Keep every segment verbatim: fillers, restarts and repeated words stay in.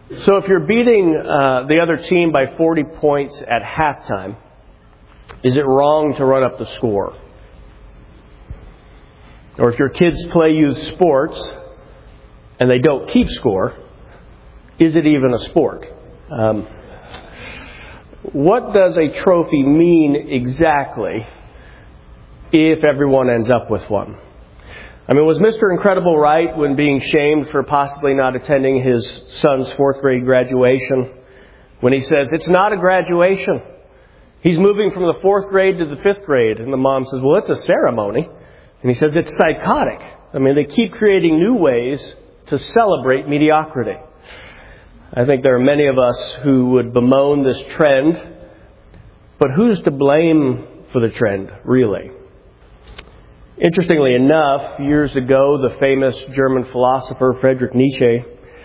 So if you're beating uh, the other team by forty points at halftime, is it wrong to run up the score? Or if your kids play youth sports and they don't keep score, is it even a sport? Um, what does a trophy mean exactly if everyone ends up with one? I mean, was Mister Incredible right when being shamed for possibly not attending his son's fourth grade graduation? When he says, it's not a graduation. He's moving from the fourth grade to the fifth grade. And the mom says, well, it's a ceremony. And he says, it's psychotic. I mean, they keep creating new ways to celebrate mediocrity. I think there are many of us who would bemoan this trend. But who's to blame for the trend, really? Interestingly enough, years ago, the famous German philosopher Friedrich Nietzsche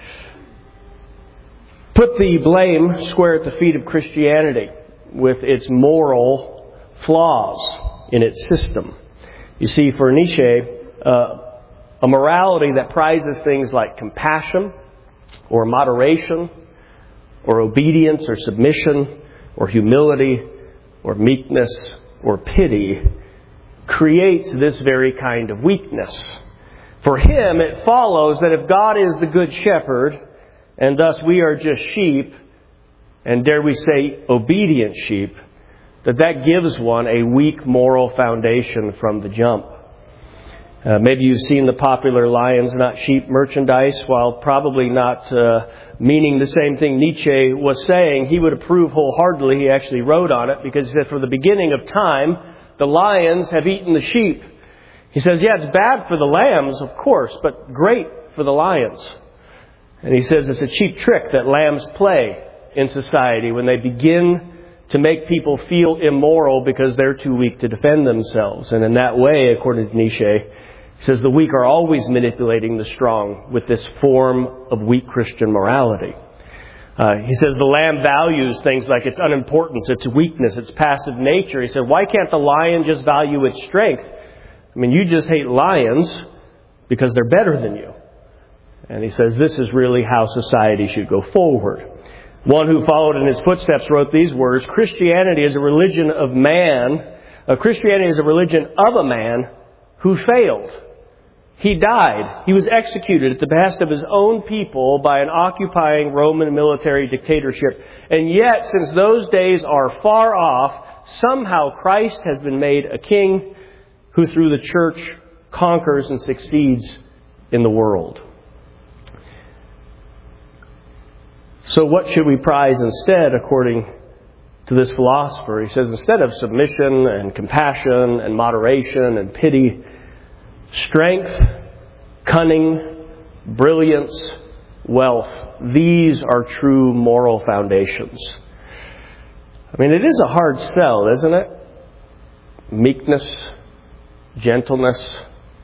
put the blame square at the feet of Christianity with its moral flaws in its system. You see, for Nietzsche, uh, a morality that prizes things like compassion or moderation or obedience or submission or humility or meekness or pity creates this very kind of weakness. For him, it follows that if God is the good shepherd, and thus we are just sheep, and dare we say obedient sheep, that that gives one a weak moral foundation from the jump. Uh, maybe you've seen the popular lions, not sheep merchandise. While probably not uh, meaning the same thing Nietzsche was saying, he would approve wholeheartedly. He actually wrote on it because he said, from the beginning of time, the lions have eaten the sheep. He says, yeah, it's bad for the lambs, of course, but great for the lions. And he says it's a cheap trick that lambs play in society when they begin to make people feel immoral because they're too weak to defend themselves. And in that way, according to Nietzsche, he says the weak are always manipulating the strong with this form of weak Christian morality. Uh, he says the lamb values things like its unimportance, its weakness, its passive nature. He said, why can't the lion just value its strength? I mean, you just hate lions because they're better than you. And he says this is really how society should go forward. One who followed in his footsteps wrote these words, Christianity is a religion of man. Uh, Christianity is a religion of a man who failed. He died. He was executed at the behest of his own people by an occupying Roman military dictatorship. And yet, since those days are far off, somehow Christ has been made a king who through the church conquers and succeeds in the world. So what should we prize instead, according to this philosopher? He says instead of submission and compassion and moderation and pity, strength, cunning, brilliance, wealth. These are true moral foundations. I mean, it is a hard sell, isn't it? Meekness, gentleness,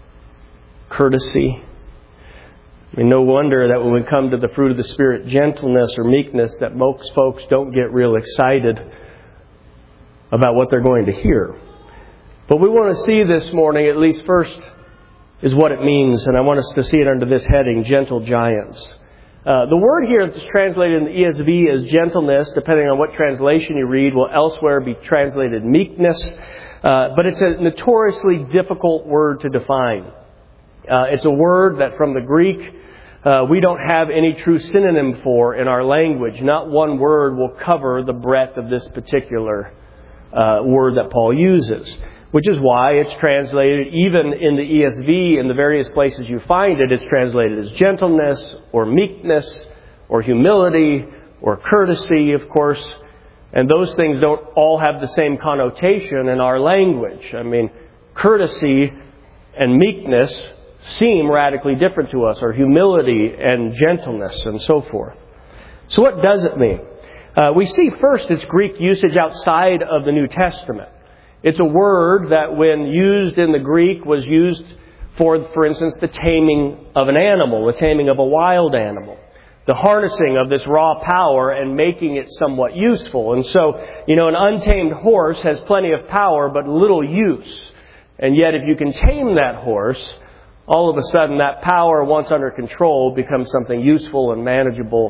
courtesy. I mean, no wonder that when we come to the fruit of the Spirit, gentleness or meekness, that most folks don't get real excited about what they're going to hear. But we want to see this morning, at least first, is what it means. And I want us to see it under this heading, gentle giants. Uh, the word here that's translated in the E S V as gentleness, depending on what translation you read, will elsewhere be translated meekness. Uh, but it's a notoriously difficult word to define. Uh, it's a word that from the Greek, uh, we don't have any true synonym for in our language. Not one word will cover the breadth of this particular uh, word that Paul uses. Which is why it's translated, even in the E S V, in the various places you find it, it's translated as gentleness or meekness or humility or courtesy, of course. And those things don't all have the same connotation in our language. I mean, courtesy and meekness seem radically different to us, or humility and gentleness and so forth. So what does it mean? Uh, we see first its Greek usage outside of the New Testament. It's a word that when used in the Greek was used for, for instance, the taming of an animal, the taming of a wild animal, the harnessing of this raw power and making it somewhat useful. And so, you know, an untamed horse has plenty of power but little use. And yet if you can tame that horse, all of a sudden that power, once under control, becomes something useful and manageable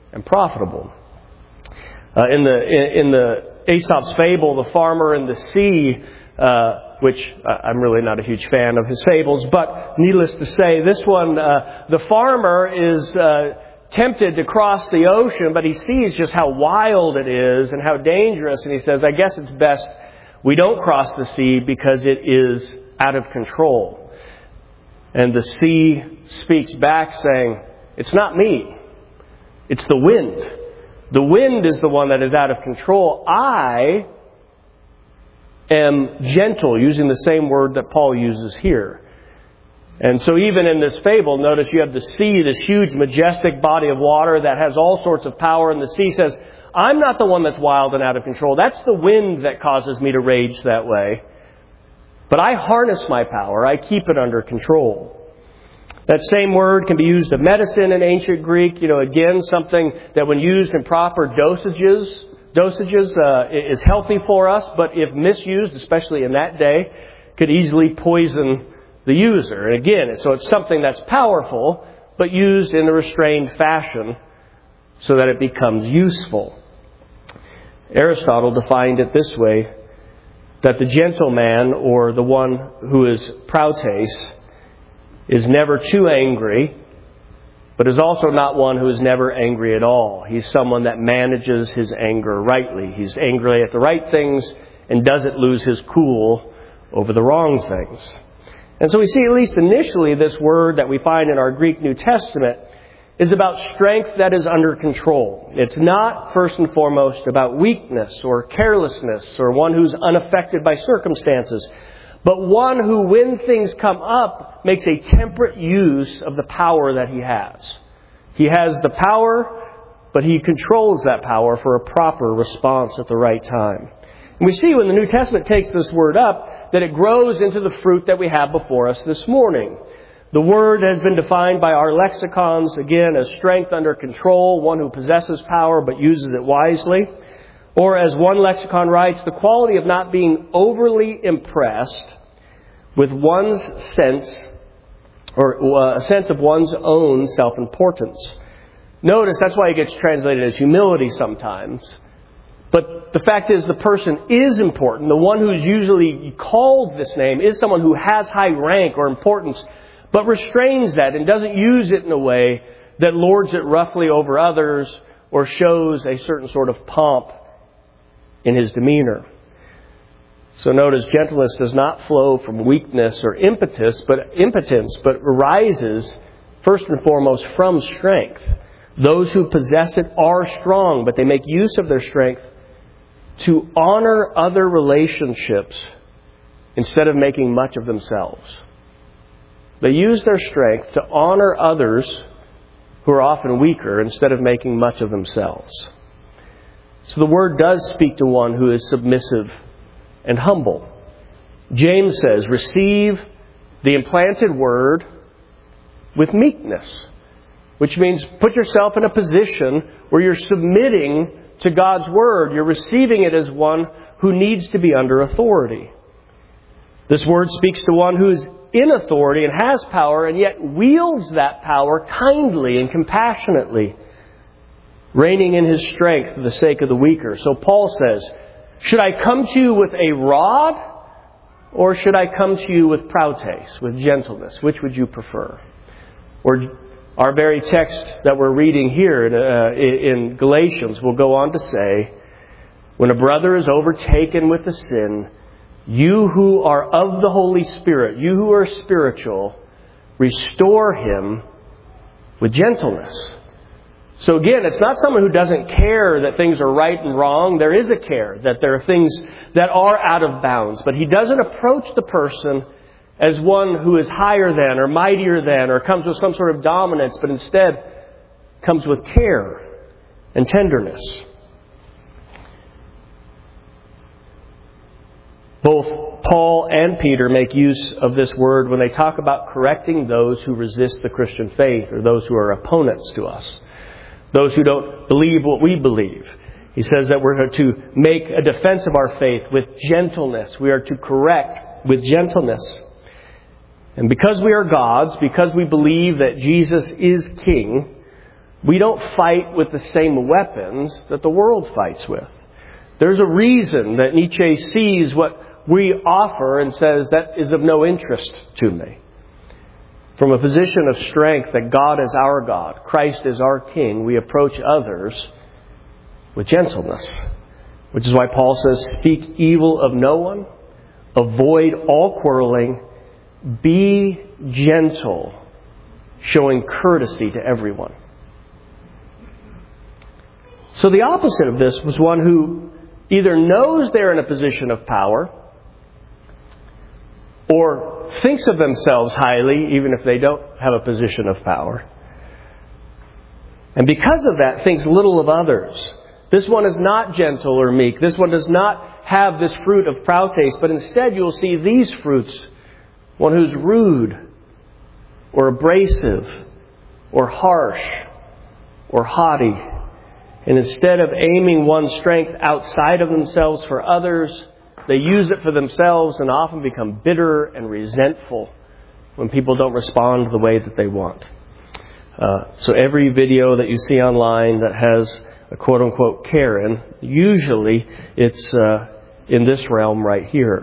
and profitable. Uh, in the in, in the Aesop's fable, the farmer and the sea, uh, which uh, I'm really not a huge fan of his fables, but needless to say, this one, uh, the farmer is uh, tempted to cross the ocean, but he sees just how wild it is and how dangerous, and he says, I guess it's best we don't cross the sea because it is out of control. And the sea speaks back saying, it's not me, it's the wind. The wind is the one that is out of control. I am gentle, using the same word that Paul uses here. And so even in this fable, notice you have the sea, this huge, majestic body of water that has all sorts of power. And the sea says, I'm not the one that's wild and out of control. That's the wind that causes me to rage that way. But I harness my power. I keep it under control. That same word can be used of medicine in ancient Greek. You know, again, something that when used in proper dosages, dosages uh, is healthy for us, but if misused, especially in that day, could easily poison the user. And again, so it's something that's powerful, but used in a restrained fashion so that it becomes useful. Aristotle defined it this way, that the gentleman, or the one who is prautes, is never too angry, but is also not one who is never angry at all. He's someone that manages his anger rightly. He's angry at the right things and doesn't lose his cool over the wrong things. And so we see, at least initially, this word that we find in our Greek New Testament is about strength that is under control. It's not, first and foremost, about weakness or carelessness or one who's unaffected by circumstances, but one who, when things come up, makes a temperate use of the power that he has. He has the power, but he controls that power for a proper response at the right time. And we see when the New Testament takes this word up, that it grows into the fruit that we have before us this morning. The word has been defined by our lexicons, again, as strength under control, one who possesses power but uses it wisely. Or as one lexicon writes, the quality of not being overly impressed with one's sense, or a sense of one's own self-importance. Notice that's why it gets translated as humility sometimes. But the fact is, the person is important. The one who's usually called this name is someone who has high rank or importance, but restrains that and doesn't use it in a way that lords it roughly over others or shows a certain sort of pomp in his demeanor. So notice, gentleness does not flow from weakness or impetus, but impotence, but arises first and foremost from strength. Those who possess it are strong, but they make use of their strength to honor other relationships instead of making much of themselves. They use their strength to honor others who are often weaker instead of making much of themselves. So the word does speak to one who is submissive and humble. James says, receive the implanted word with meekness, which means put yourself in a position where you're submitting to God's word. You're receiving it as one who needs to be under authority. This word speaks to one who is in authority and has power, and yet wields that power kindly and compassionately, reigning in his strength for the sake of the weaker. So Paul says, should I come to you with a rod, or should I come to you with prautes, with gentleness? Which would you prefer? Or our very text that we're reading here in, uh, in Galatians will go on to say, when a brother is overtaken with a sin, you who are of the Holy Spirit, you who are spiritual, restore him with gentleness. So again, it's not someone who doesn't care that things are right and wrong. There is a care that there are things that are out of bounds. But he doesn't approach the person as one who is higher than or mightier than or comes with some sort of dominance, but instead comes with care and tenderness. Both Paul and Peter make use of this word when they talk about correcting those who resist the Christian faith or those who are opponents to us. Those who don't believe what we believe. He says that we're to make a defense of our faith with gentleness. We are to correct with gentleness. And because we are God's, because we believe that Jesus is King, We don't fight with the same weapons that the world fights with. There's a reason that Nietzsche sees what we offer and says that is of no interest to me. From a position of strength that God is our God, Christ is our King, we approach others with gentleness. Which is why Paul says, speak evil of no one, avoid all quarreling, be gentle, showing courtesy to everyone. So the opposite of this was one who either knows they're in a position of power or thinks of themselves highly, even if they don't have a position of power. And because of that, thinks little of others. This one is not gentle or meek. This one does not have this fruit of proud taste, but instead you'll see these fruits. One who's rude or abrasive or harsh or haughty. And instead of aiming one's strength outside of themselves for others, they use it for themselves and often become bitter and resentful when people don't respond the way that they want. Uh, so every video that you see online that has a quote-unquote Karen, usually it's uh, in this realm right here.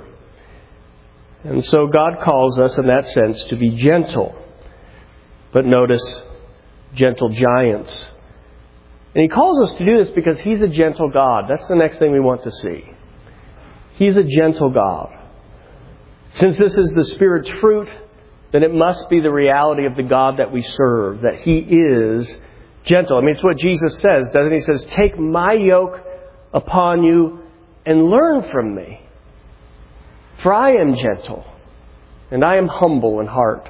And so God calls us in that sense to be gentle. But notice, gentle giants. And He calls us to do this because He's a gentle God. That's the next thing we want to see. He's a gentle God. Since this is the Spirit's fruit, then it must be the reality of the God that we serve, that He is gentle. I mean, it's what Jesus says, doesn't He? He says, take my yoke upon you and learn from me. For I am gentle and I am humble in heart.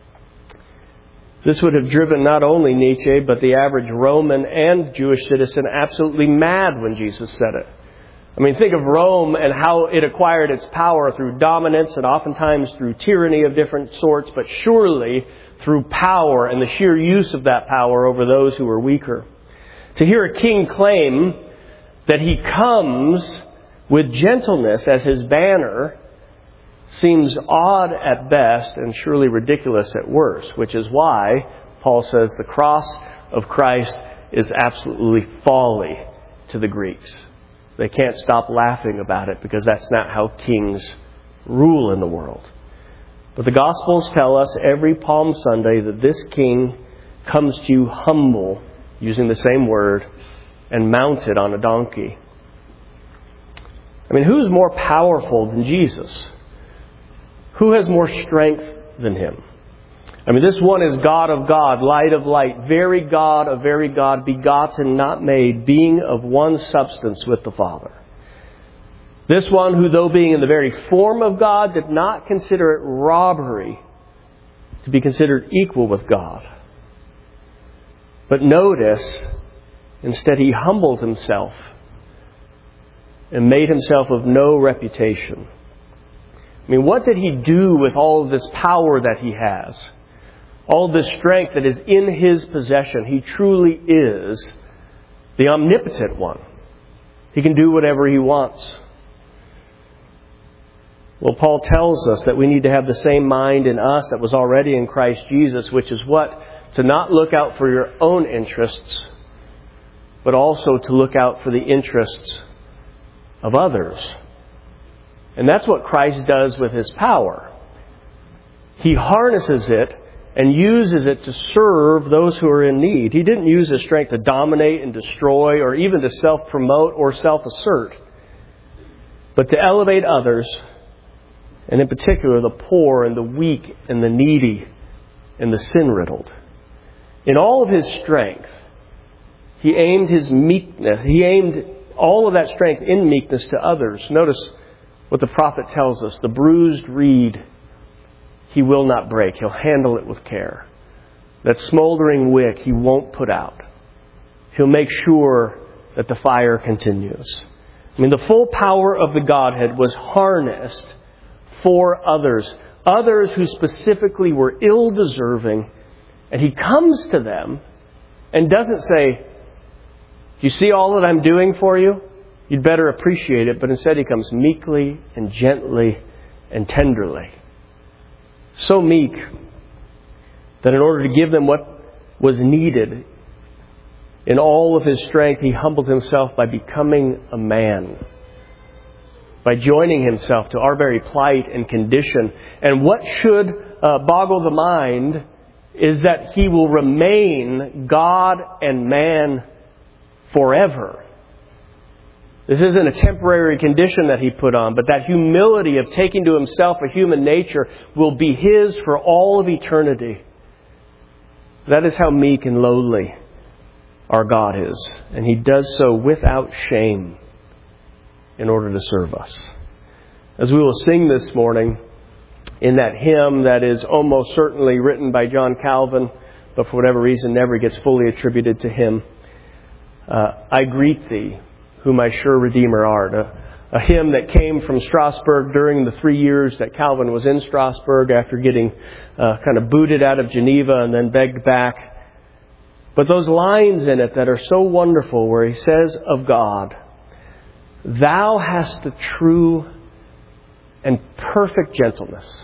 This would have driven not only Nietzsche, but the average Roman and Jewish citizen absolutely mad when Jesus said it. I mean, think of Rome and how it acquired its power through dominance and oftentimes through tyranny of different sorts, but surely through power and the sheer use of that power over those who were weaker. To hear a king claim that he comes with gentleness as his banner seems odd at best and surely ridiculous at worst, which is why Paul says the cross of Christ is absolutely folly to the Greeks. They can't stop laughing about it because that's not how kings rule in the world. But the Gospels tell us every Palm Sunday that this king comes to you humble, using the same word, and mounted on a donkey. I mean, who's more powerful than Jesus? Who has more strength than Him? I mean, this one is God of God, light of light, very God of very God, begotten, not made, being of one substance with the Father. This one who, though being in the very form of God, did not consider it robbery to be considered equal with God. But notice, instead He humbled Himself and made Himself of no reputation. I mean, what did He do with all of this power that He has? All this strength that is in His possession. He truly is the omnipotent one. He can do whatever He wants. Well, Paul tells us that we need to have the same mind in us that was already in Christ Jesus, which is what? To not look out for your own interests, but also to look out for the interests of others. And that's what Christ does with His power. He harnesses it and uses it to serve those who are in need. He didn't use His strength to dominate and destroy or even to self-promote or self-assert, but to elevate others, and in particular the poor and the weak and the needy and the sin-riddled. In all of His strength, He aimed His meekness. He aimed all of that strength in meekness to others. Notice what the prophet tells us. The bruised reed He will not break. He'll handle it with care. That smoldering wick He won't put out. He'll make sure that the fire continues. I mean, the full power of the Godhead was harnessed for others. Others who specifically were ill-deserving. And He comes to them and doesn't say, "Do you see all that I'm doing for you? You'd better appreciate it." But instead He comes meekly and gently and tenderly. So meek that in order to give them what was needed, in all of His strength, He humbled Himself by becoming a man, by joining Himself to our very plight and condition. And what should uh, boggle the mind is that He will remain God and man forever. This isn't a temporary condition that He put on, but that humility of taking to Himself a human nature will be His for all of eternity. That is how meek and lowly our God is. And He does so without shame in order to serve us. As we will sing this morning in that hymn that is almost certainly written by John Calvin, but for whatever reason never gets fully attributed to him, uh, I greet Thee, who my sure Redeemer art. A, a hymn that came from Strasbourg during the three years that Calvin was in Strasbourg after getting uh, kind of booted out of Geneva and then begged back. But those lines in it that are so wonderful where he says of God, Thou hast the true and perfect gentleness.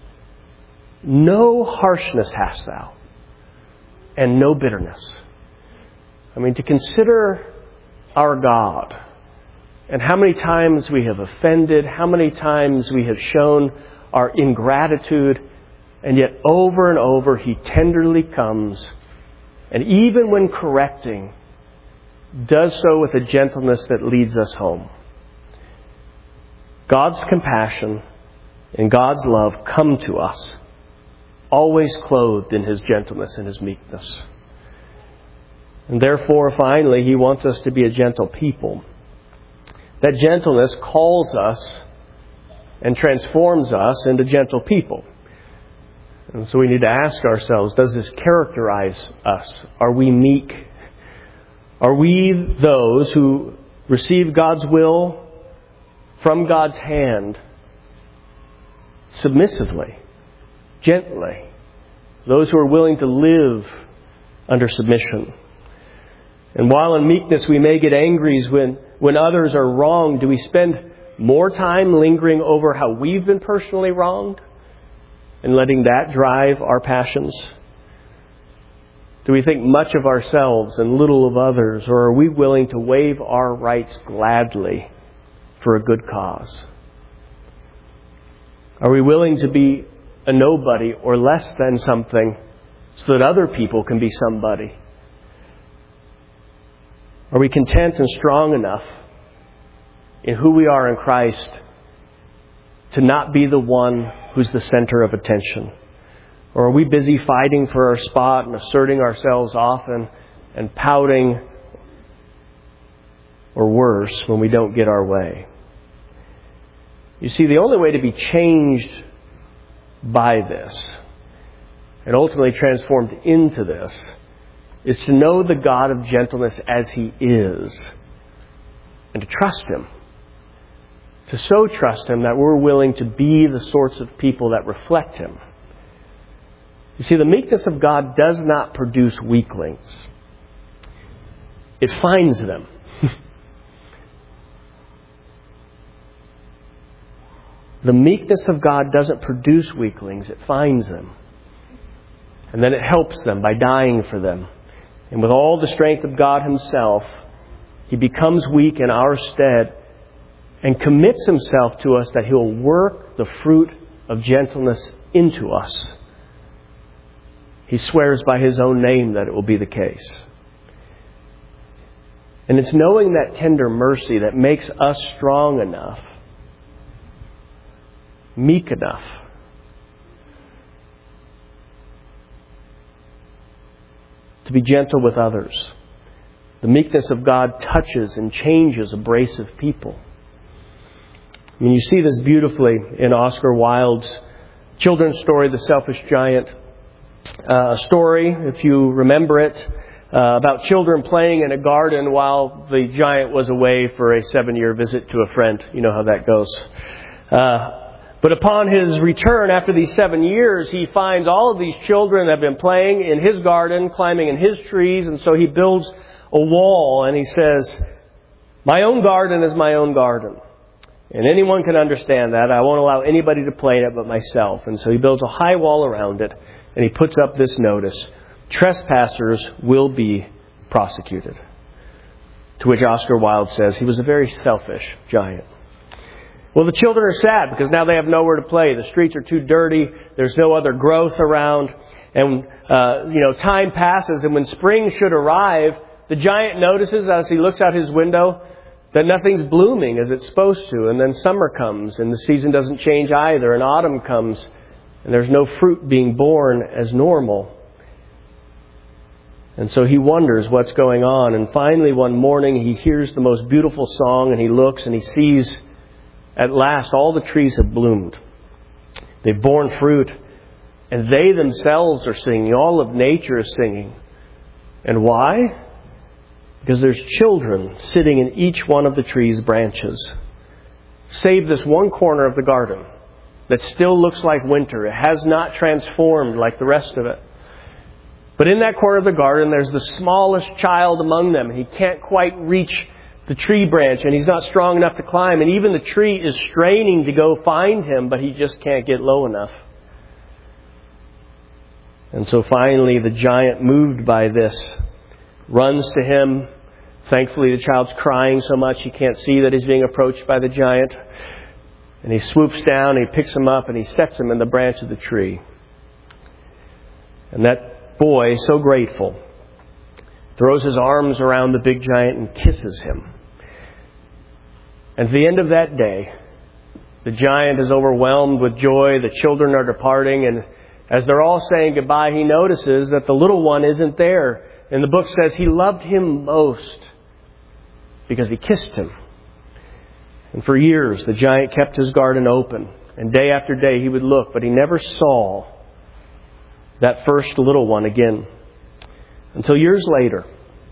No harshness hast Thou, and no bitterness. I mean, to consider our God and how many times we have offended, how many times we have shown our ingratitude, and yet over and over He tenderly comes, and even when correcting, does so with a gentleness that leads us home. God's compassion and God's love come to us, always clothed in His gentleness and His meekness. And therefore, finally, He wants us to be a gentle people. That gentleness calls us and transforms us into gentle people. And so we need to ask ourselves, does this characterize us? Are we meek? Are we those who receive God's will from God's hand submissively, gently? Those who are willing to live under submission. And while in meekness we may get angry when, when others are wronged, do we spend more time lingering over how we've been personally wronged and letting that drive our passions? Do we think much of ourselves and little of others, or are we willing to waive our rights gladly for a good cause? Are we willing to be a nobody or less than something so that other people can be somebody? Are we content and strong enough in who we are in Christ to not be the one who's the center of attention? Or are we busy fighting for our spot and asserting ourselves often and pouting, or worse, when we don't get our way? You see, the only way to be changed by this and ultimately transformed into this is to know the God of gentleness as He is and to trust Him. To so trust Him that we're willing to be the sorts of people that reflect Him. You see, the meekness of God does not produce weaklings. It finds them. The meekness of God doesn't produce weaklings. It finds them. And then it helps them by dying for them. And with all the strength of God Himself, He becomes weak in our stead and commits Himself to us that He will work the fruit of gentleness into us. He swears by His own name that it will be the case. And it's knowing that tender mercy that makes us strong enough, meek enough, to be gentle with others. The meekness of God touches and changes abrasive people. I mean, you see this beautifully in Oscar Wilde's children's story, The Selfish Giant. Uh, a story, if you remember it, uh, about children playing in a garden while the giant was away for a seven-year visit to a friend. You know how that goes. Uh, But upon his return after these seven years, he finds all of these children have been playing in his garden, climbing in his trees, and so he builds a wall and he says, "My own garden is my own garden. And anyone can understand that. I won't allow anybody to play in it but myself." And so he builds a high wall around it and he puts up this notice: "Trespassers will be prosecuted. To which Oscar Wilde says he was a very selfish giant. Well, the children are sad because now they have nowhere to play. The streets are too dirty. There's no other growth around. And, uh, you know, time passes. And when spring should arrive, the giant notices as he looks out his window that nothing's blooming as it's supposed to. And then summer comes and the season doesn't change either. And autumn comes and there's no fruit being born as normal. And so he wonders what's going on. And finally one morning he hears the most beautiful song and he looks and he sees at last all the trees have bloomed. They've borne fruit and they themselves are singing. All of nature is singing. And why? Because there's children sitting in each one of the tree's branches. Save this one corner of the garden that still looks like winter. It has not transformed like the rest of it. But in that corner of the garden, there's the smallest child among them. He can't quite reach the tree branch, and he's not strong enough to climb. And even the tree is straining to go find him, but he just can't get low enough. And so finally, the giant, moved by this, runs to him. Thankfully, the child's crying so much he can't see that he's being approached by the giant. And he swoops down, and he picks him up, and he sets him in the branch of the tree. And that boy, so grateful, throws his arms around the big giant and kisses him. And at the end of that day, the giant is overwhelmed with joy. The children are departing, and as they're all saying goodbye, he notices that the little one isn't there. And the book says he loved him most because he kissed him. And for years, the giant kept his garden open. And day after day, he would look, but he never saw that first little one again. Until years later,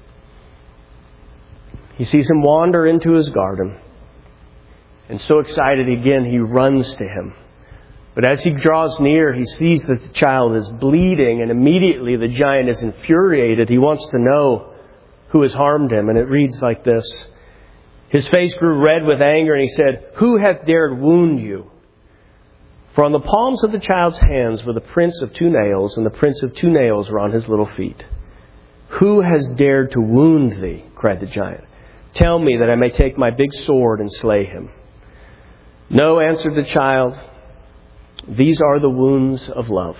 he sees him wander into his garden. And so excited again, he runs to him. But as he draws near, he sees that the child is bleeding, and immediately the giant is infuriated. He wants to know who has harmed him. And it reads like this. His face grew red with anger, and he said, "Who hath dared wound you?" For on the palms of the child's hands were the prints of two nails, and the prints of two nails were on his little feet. "Who has dared to wound thee?" cried the giant. "Tell me that I may take my big sword and slay him." "No," answered the child. "These are the wounds of love."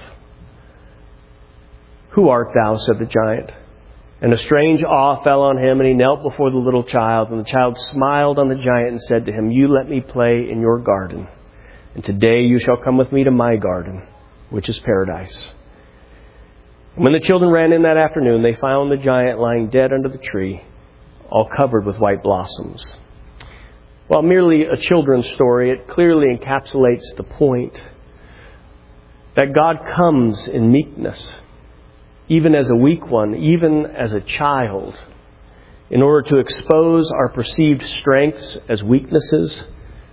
"Who art thou?" said the giant. And a strange awe fell on him, and he knelt before the little child. And the child smiled on the giant and said to him, "You let me play in your garden. And today you shall come with me to my garden, which is paradise." And when the children ran in that afternoon, they found the giant lying dead under the tree, all covered with white blossoms. While merely a children's story, it clearly encapsulates the point that God comes in meekness, even as a weak one, even as a child, in order to expose our perceived strengths as weaknesses,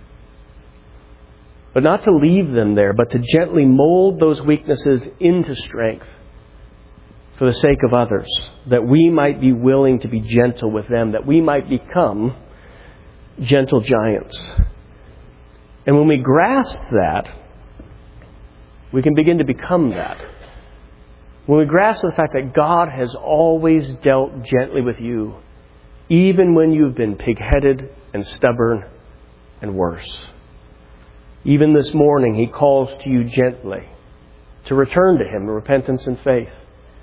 but not to leave them there, but to gently mold those weaknesses into strength for the sake of others, that we might be willing to be gentle with them, that we might become gentle giants. And when we grasp that, we can begin to become that. When we grasp the fact that God has always dealt gently with you, even when you've been pig-headed and stubborn and worse. Even this morning, He calls to you gently to return to Him in repentance and faith,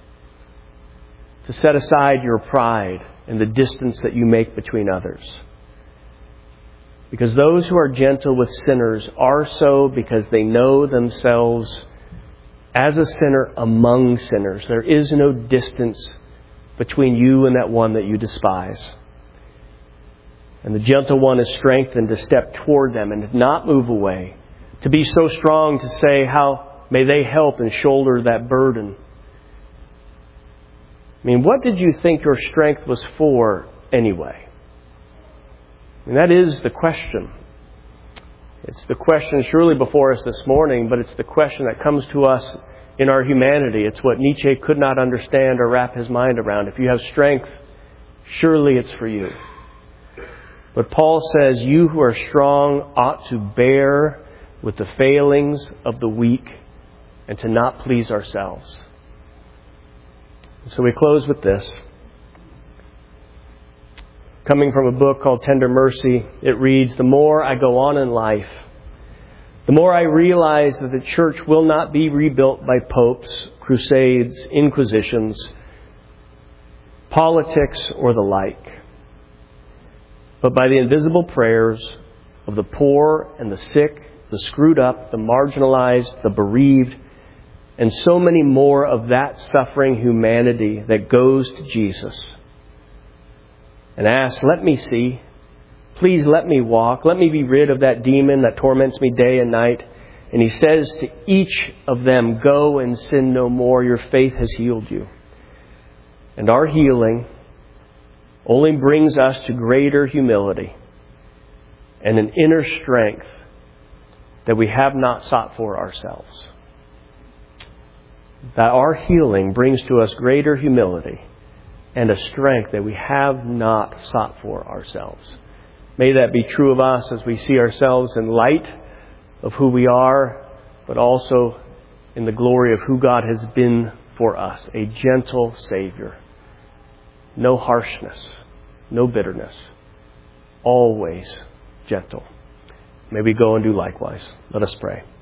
to set aside your pride and the distance that you make between others. Because those who are gentle with sinners are so because they know themselves as a sinner among sinners. There is no distance between you and that one that you despise. And the gentle one is strengthened to step toward them and to not move away, to be so strong to say, how may they help and shoulder that burden? I mean, what did you think your strength was for anyway? And that is the question. It's the question surely before us this morning, but it's the question that comes to us in our humanity. It's what Nietzsche could not understand or wrap his mind around. If you have strength, surely it's for you. But Paul says, you who are strong ought to bear with the failings of the weak and to not please ourselves. So we close with this. Coming from a book called Tender Mercy, it reads, "The more I go on in life, the more I realize that the church will not be rebuilt by popes, crusades, inquisitions, politics, or the like, but by the invisible prayers of the poor and the sick, the screwed up, the marginalized, the bereaved, and so many more of that suffering humanity that goes to Jesus and asks, 'Let me see. Please let me walk. Let me be rid of that demon that torments me day and night.' And He says to each of them, 'Go and sin no more. Your faith has healed you.' And our healing only brings us to greater humility and an inner strength that we have not sought for ourselves. That our healing brings to us greater humility and a strength that we have not sought for ourselves. May that be true of us as we see ourselves in light of who we are, but also in the glory of who God has been for us, a gentle Savior. No harshness, no bitterness, always gentle. May we go and do likewise. Let us pray.